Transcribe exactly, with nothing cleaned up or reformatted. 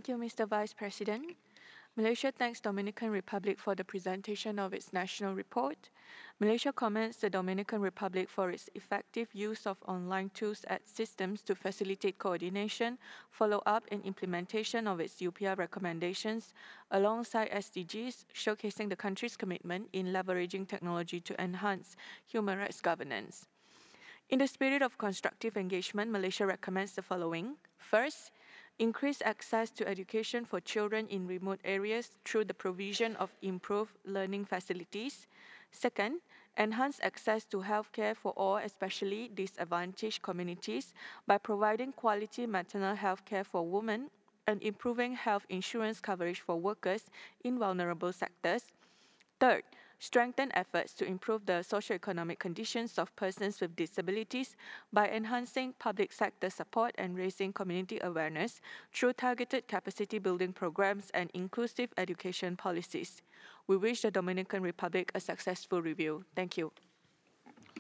Thank you, Mister Vice President. Malaysia thanks Dominican Republic for the presentation of its national report. Malaysia commends the Dominican Republic for its effective use of online tools and systems to facilitate coordination, follow-up and implementation of its U P R recommendations alongside S D Gs, showcasing the country's commitment in leveraging technology to enhance human rights governance. In the spirit of constructive engagement, Malaysia recommends the following. First, increase access to education for children in remote areas through the provision of improved learning facilities. Second, enhance access to healthcare for all, especially disadvantaged communities, by providing quality maternal health care for women and improving health insurance coverage for workers in vulnerable sectors. Third, strengthen efforts to improve the socioeconomic conditions of persons with disabilities by enhancing public sector support and raising community awareness through targeted capacity building programs and inclusive education policies. We wish the Dominican Republic a successful review. Thank you.